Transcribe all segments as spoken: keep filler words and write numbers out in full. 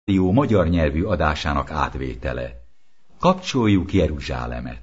Jó magyar nyelvű adásának átvétele. Kapcsoljuk Jeruzsálemet!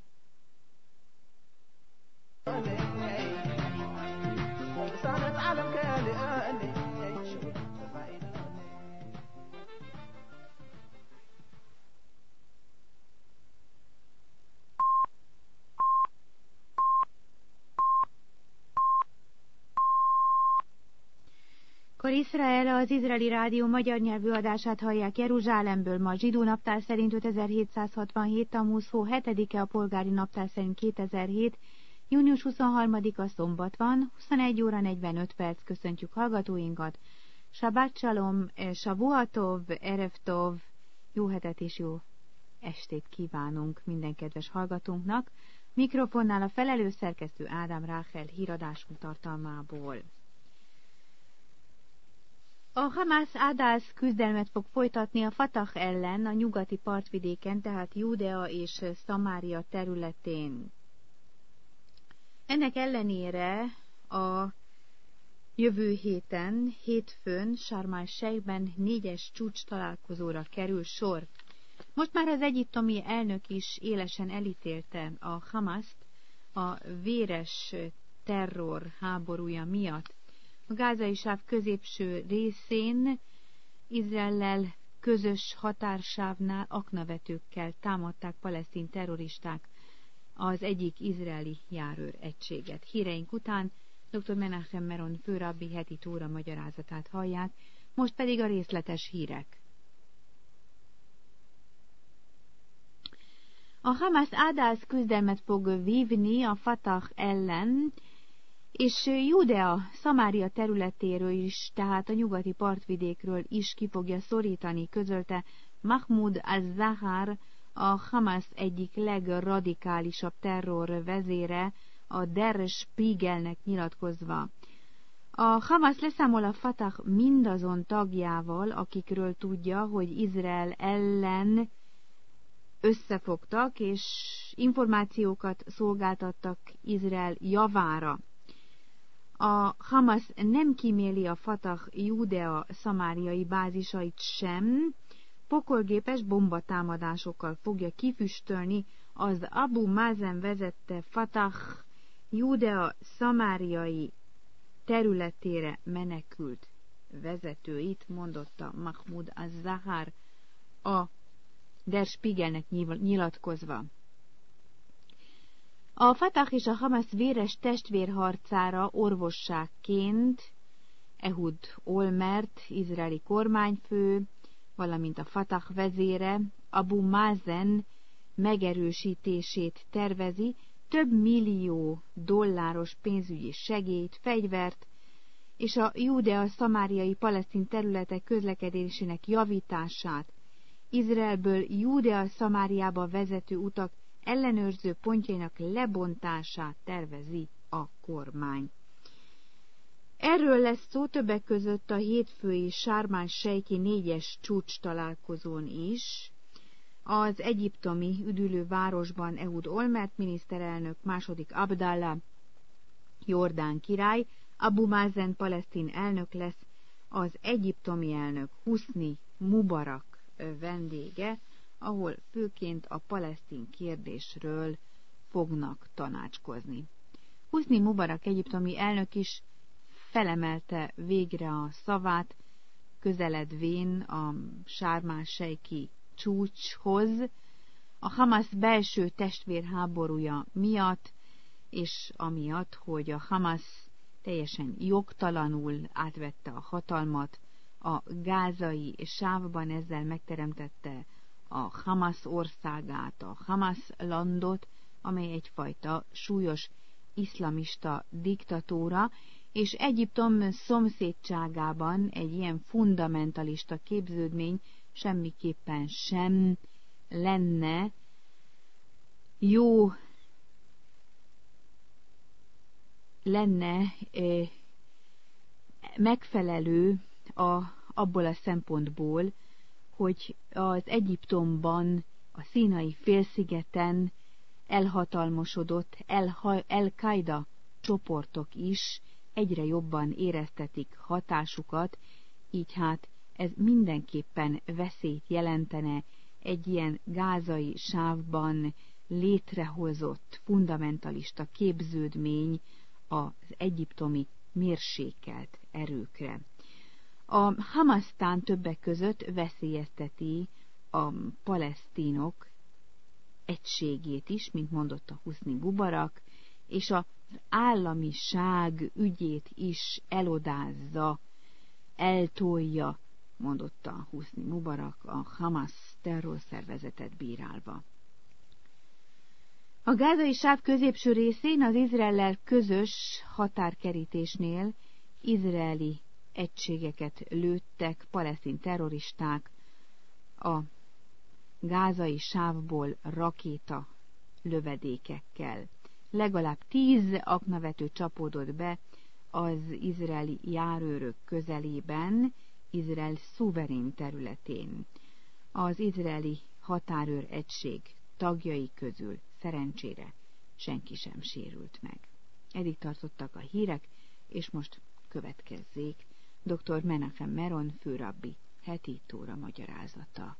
Kor Izrael, az Izraeli Rádió magyar nyelvű adását hallják Jeruzsálemből. Ma zsidó naptár szerint ötezer-hétszázhatvanhét. Tammuz hó hetedike, a polgári naptár szerint kétezer-hét. június huszonharmadika szombat van, huszonegy óra negyvenöt perc. Köszöntjük hallgatóinkat. Shabbat shalom, Shavua tov, erev tov, jó hetet és jó estét kívánunk minden kedves hallgatónknak. Mikrofonnál a felelő szerkesztő Ádám Ráhel híradásunk tartalmából. A Hamász Adász küzdelmet fog folytatni a Fatah ellen a nyugati partvidéken, tehát Júdea és Szamária területén. Ennek ellenére a jövő héten, hétfőn, Sharm el-Sheikben négyes csúcs találkozóra kerül sor. Most már az egyiptomi elnök is élesen elítélte a Hamászt a véres terror háborúja miatt. A gázai sáv középső részén Izraellel közös határsávnál aknavetőkkel támadták palesztin terroristák az egyik izraeli járőr egységet. Híreink után dr. Menachem Meron főrabbi heti tóra magyarázatát hallják, most pedig a részletes hírek. A Hamász Adász küzdelmet fog vívni a Fatah ellen, és Júdea, Szamária területéről is, tehát a nyugati partvidékről is ki fogja szorítani, közölte Mahmoud az-Zahar, a Hamász egyik legradikálisabb terror vezére, a Der Spiegelnek nyilatkozva. A Hamász leszámol a Fatah mindazon tagjával, akikről tudja, hogy Izrael ellen összefogtak, és információkat szolgáltattak Izrael javára. A Hamász nem kíméli a Fatah Júdea szamáriai bázisait sem, pokolgépes bombatámadásokkal fogja kifüstölni az Abu Mazen vezette Fatah Júdea szamáriai területére menekült vezetőit, mondotta Mahmoud az-Zahar a Der Spiegelnek nyilatkozva. A Fatah és a Hamász véres testvérharcára orvosságként Ehud Olmert, izraeli kormányfő, valamint a Fatah vezére Abu Mazen megerősítését tervezi, több millió dolláros pénzügyi segélyt, fegyvert és a Júdea szamáriai palesztin területek közlekedésének javítását, Izraelből Júdea Szamáriába vezető utak ellenőrző pontjainak lebontását tervezi a kormány. Erről lesz szó többek között a hétfői Sharm el-Sheikhi négyes csúcs találkozón is. Az egyiptomi üdülő városban Ehud Olmert miniszterelnök, második Abdallah Jordán király, Abu Mazen palesztin elnök lesz, az egyiptomi elnök Husni Mubarak vendége, ahol főként a palesztin kérdésről fognak tanácskozni. Husni Mubarak egyiptomi elnök is felemelte végre a szavát, közeledvén a Sharm el-Sheikhi csúcshoz, a Hamász belső testvérháborúja miatt, és amiatt, hogy a Hamász teljesen jogtalanul átvette a hatalmat a gázai sávban, ezzel megteremtette a Hamász országát, a Hamász landot, amely egyfajta súlyos iszlamista diktatúra, és Egyiptom szomszédságában egy ilyen fundamentalista képződmény semmiképpen sem lenne jó, lenne eh, megfelelő a, abból a szempontból, hogy az Egyiptomban, a Színai félszigeten elhatalmasodott El-Qaida csoportok is egyre jobban éreztetik hatásukat, így hát ez mindenképpen veszélyt jelentene egy ilyen gázai sávban létrehozott fundamentalista képződmény az egyiptomi mérsékelt erőkre. A Hamasztán többek között veszélyezteti a palesztinok egységét is, mint mondotta Husni Mubarak, és az államiság ügyét is elodázza, eltolja, mondotta Husni Mubarak a Hamasz terrorszervezetet bírálva. A gázai sáv középső részén az Izraellel közös határkerítésnél izraeli egységeket lőttek palesztin terroristák a gázai sávból rakéta lövedékekkel. Legalább tíz aknavető csapódott be az izraeli járőrök közelében, Izrael szuverén területén. Az izraeli határőr egység tagjai közül szerencsére senki sem sérült meg. Eddig tartottak a hírek, és most következzék dr. Menachem Meron főrabbi heti tóra magyarázata.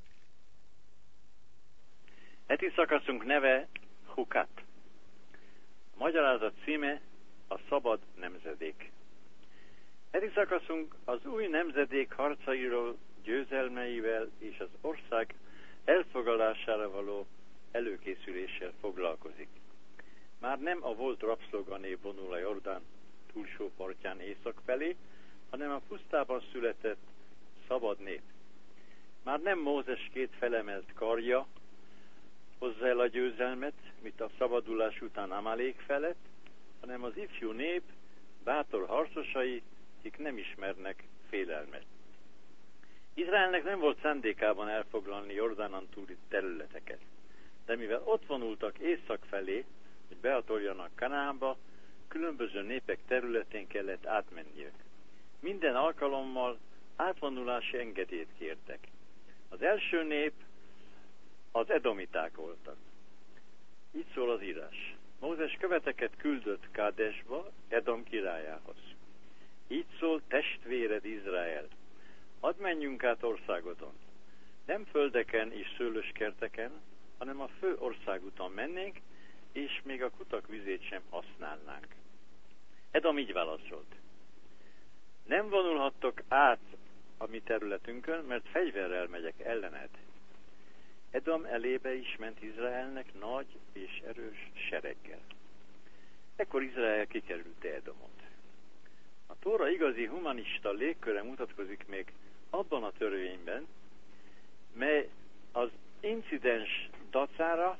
Heti szakaszunk neve Hukat. A magyarázat címe a szabad nemzedék. Heti szakaszunk az új nemzedék harcairól, győzelmeivel és az ország elfoglalására való előkészüléssel foglalkozik. Már nem a volt rabszolgané vonul a Jordán túlsó partján észak felé, hanem a pusztában született szabad nép. Már nem Mózes két felemelt karja hozza el a győzelmet, mint a szabadulás után Amálék felett, hanem az ifjú nép bátor harcosai, akik nem ismernek félelmet. Izraelnek nem volt szándékában elfoglalni Jordánon túli területeket, de mivel ott vonultak észak felé, hogy behatoljanak Kanaánba, különböző népek területén kellett átmenniük. Minden alkalommal átvonulási engedélyt kértek. Az első nép az edomiták voltak. Így szól az írás. Mózes követeket küldött Kádesba, Edom királyához. Így szól testvéred Izrael. Hadd menjünk át országodon. Nem földeken és szőlőskerteken, hanem a fő országúton mennénk, és még a kutak vizét sem használnánk. Edom így válaszolt. Nem vonulhattok át a mi területünkön, mert fegyverrel megyek ellened. Edom elébe is ment Izraelnek nagy és erős sereggel. Ekkor Izrael kikerülte Edomot. A Tóra igazi humanista légköre mutatkozik még abban a törvényben, mely az incidens dacára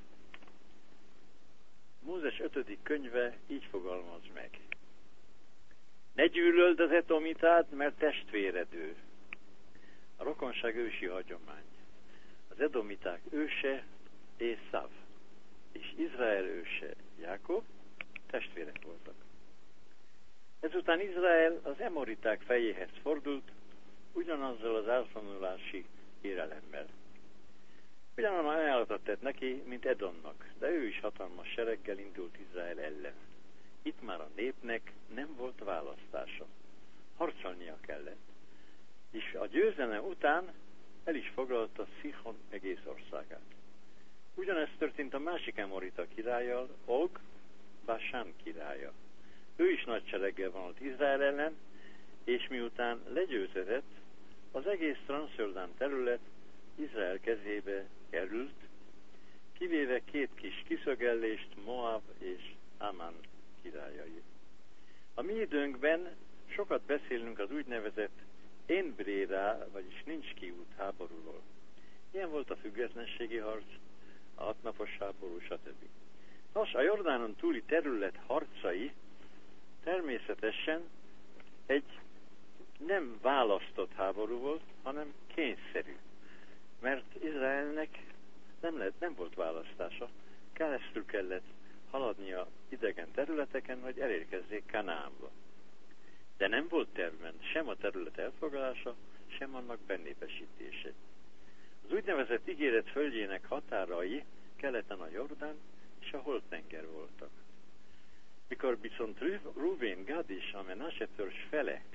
Mózes ötödik könyve így fogalmaz meg. Ne gyűlöld az edomitát, mert testvéred ő. A rokonság ősi hagyomány. Az edomiták őse Észáv, és Izrael őse Jákob testvérek voltak. Ezután Izrael az emoriták fejéhez fordult, ugyanazzal az átvonulási kérelemmel. Ugyanolyan ajánlatot tett neki, mint Edomnak, de ő is hatalmas sereggel indult Izrael ellen. Itt már a népnek nem volt választása. Harcolnia kellett. És a győzelem után el is foglalta Szihon egész országát. Ugyanezt történt a másik emorita királlyal, Og, Basán királya. Ő is nagy sereggel vonult Izrael ellen, és miután legyőződött, az egész Transzjordán terület Izrael kezébe került, kivéve két kis kiszögellést, Moab és Amán királyai. A mi időnkben sokat beszélünk az úgynevezett Én-Brérá, vagyis nincs kiút háborúról. Ilyen volt a függetlenségi harc, a hatnapos háború, stb. Nos, a Jordánon túli terület harcai természetesen egy nem választott háború volt, hanem kényszerű. Mert Izraelnek nem, lett, nem volt választása, keresztül kellett haladnia idegen területeken, hogy elérkezzék Kanaánba. De nem volt tervben sem a terület elfoglalása, sem annak bennépesítése. Az úgynevezett ígéret földjének határai keleten a Jordán és a Holt-tenger voltak. Mikor viszont Rúvén, Gad és a Menase törzs fele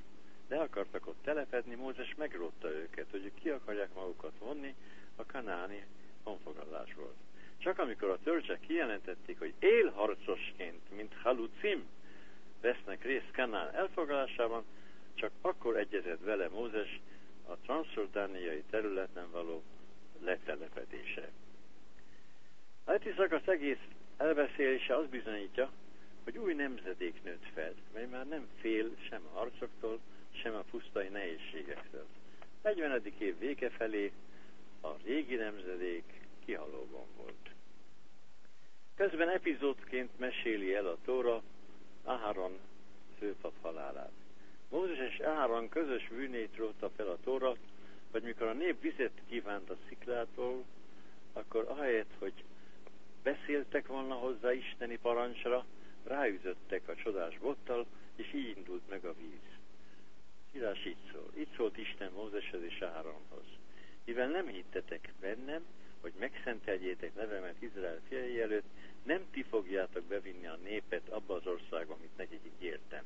le akartak ott telepedni, Mózes megrótta őket, hogy ki akarják magukat vonni a kanáni honfoglalásból. Csak amikor a törzsek kijelentették, hogy élharcosként, mint halucim, vesznek részt Kanán elfoglalásában, csak akkor egyezett vele Mózes a transzjordániai területen való letelepedése. A heti szakasz egész elbeszélése azt bizonyítja, hogy új nemzedék nőtt fel, mely már nem fél sem a harcoktól, sem a pusztai nehézségektől. negyvenedik év vége felé a régi nemzedék kihalóban volt. Közben epizódként meséli el a Tóra Aharon főpap halálát. Mózes és Aharon közös bűnét rótta fel a Tóra, hogy mikor a nép vizet kívánt a sziklától, akkor ahelyett, hogy beszéltek volna hozzá isteni parancsra, ráütöttek a csodás bottal, és így indult meg a víz. Írás így szól. Így szólt Isten Mózeshez és Aharonhoz. Mivel nem hittetek bennem, hogy megszenteljétek nevemet Izrael fiai előtt, nem ti fogjátok bevinni a népet abba az országba, amit nekik ígértem.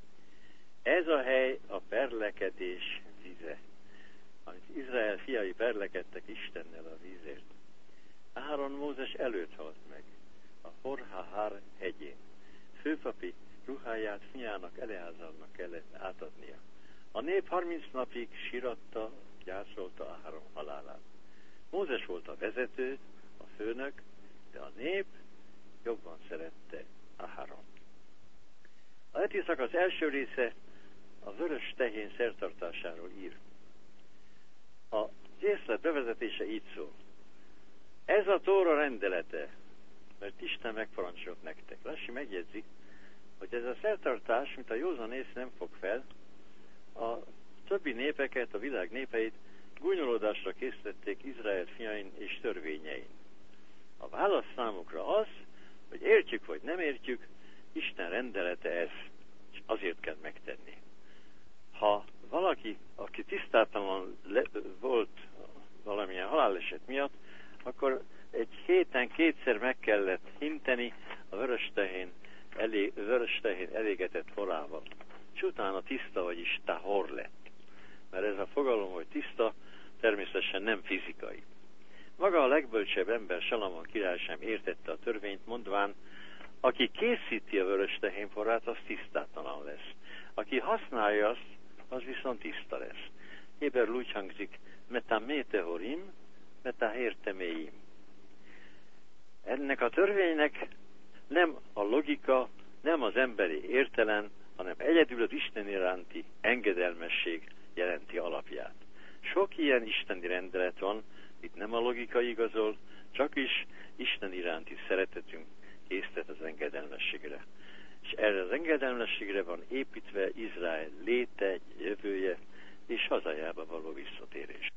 Ez a hely a perlekedés vize, amit Izrael fiai perlekedtek Istennel a vízért. Aharon Mózes előtt halt meg, a Hor-Hahar hegyén. Főpapi ruháját fiának Eleázarnak kellett átadnia. A nép harminc napig síratta, gyászolta Aharon halálát. Mózes volt a vezető, a főnök, de a nép jobban szerette Aharon. A heti szakasz első része a vörös tehén szertartásáról ír. A észlet bevezetése így szól. Ez a Tóra rendelete, mert Isten megparancsolt nektek. Lassi megjegyzi, hogy ez a szertartás, mint a józan ész nem fog fel, a többi népeket, a világ népeit gúnyolódásra készítették Izrael fiain és törvényein. A válasz számukra az, hogy értjük vagy nem értjük, Isten rendelete ez, és azért kell megtenni. Ha valaki, aki tisztátalan volt valamilyen haláleset miatt, akkor egy héten kétszer meg kellett hinteni a vörös tehén, elég, vörös tehén elégetett horával. És utána tiszta, vagyis tahor lett. Mert ez a fogalom, hogy tiszta, természetesen nem fizikai. Maga a legbölcsebb ember, Salamon király sem értette a törvényt, mondván, aki készíti a vörös tehénforrát, az tisztátalan lesz. Aki használja azt, az viszont tiszta lesz. Héberül úgy hangzik, meta métehorim, meta hérteméim. Ennek a törvénynek nem a logika, nem az emberi értelem, hanem egyedül az Isten iránti engedelmesség jelenti alapját. Sok ilyen isteni rendelet van, itt nem a logika igazol, csak is Isten iránti szeretetünk késztet az engedelmességre. És erre az engedelmességre van építve Izrael léte, jövője és hazájába való visszatérés.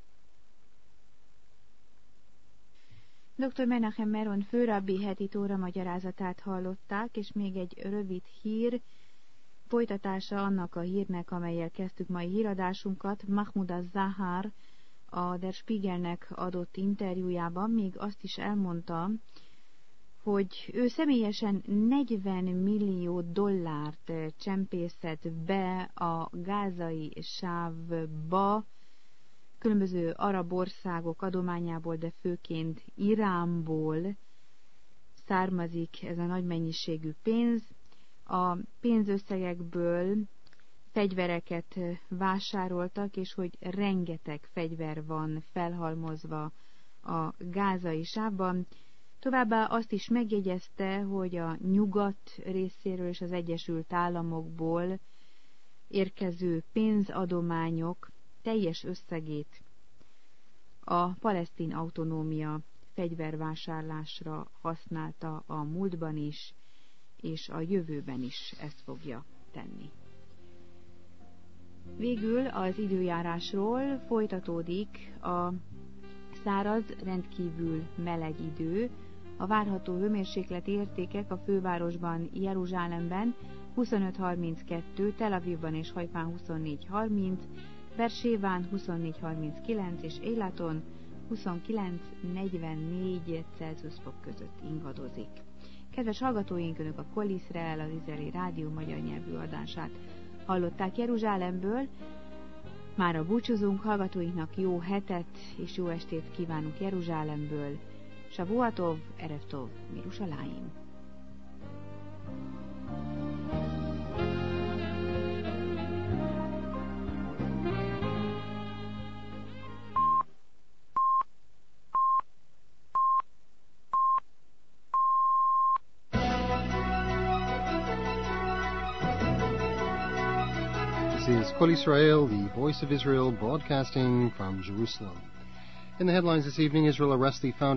doktor Menachem Meron főrabbi heti Tóra magyarázatát hallották, és még egy rövid hír, folytatása annak a hírnek, amellyel kezdtük mai híradásunkat. Mahmoud az-Zahar a Der Spiegelnek adott interjújában még azt is elmondta, hogy ő személyesen negyven millió dollárt csempészett be a gázai sávba, különböző arab országok adományából, de főként Iránból származik ez a nagy mennyiségű pénz. A pénzösszegekből fegyvereket vásároltak, és hogy rengeteg fegyver van felhalmozva a gázai sávban. Továbbá azt is megjegyezte, hogy a nyugat részéről és az Egyesült Államokból érkező pénzadományok teljes összegét a palesztin autonómia fegyvervásárlásra használta a múltban is, és a jövőben is ezt fogja tenni. Végül az időjárásról folytatódik a száraz, rendkívül meleg idő. A várható hőmérsékleti értékek a fővárosban, Jeruzsálemben huszonöt harminckettő, Tel Avivban és Hajfán huszonnégy harminc, Bersébán huszonnégy harminckilenc és Élaton huszonkilenc negyvennégy Celsius fok között ingadozik. Kedves hallgatóink, Önök a Kol Izrael, az izraeli rádió magyar nyelvű adását Hallották Jeruzsálemből, mára búcsúzunk, hallgatóinknak jó hetet és jó estét kívánunk Jeruzsálemből. Shavuatov, Erev Tov, Mirushalayim. This is Kol Israel, the voice of Israel, broadcasting from Jerusalem. In the headlines this evening, Israel arrests the founder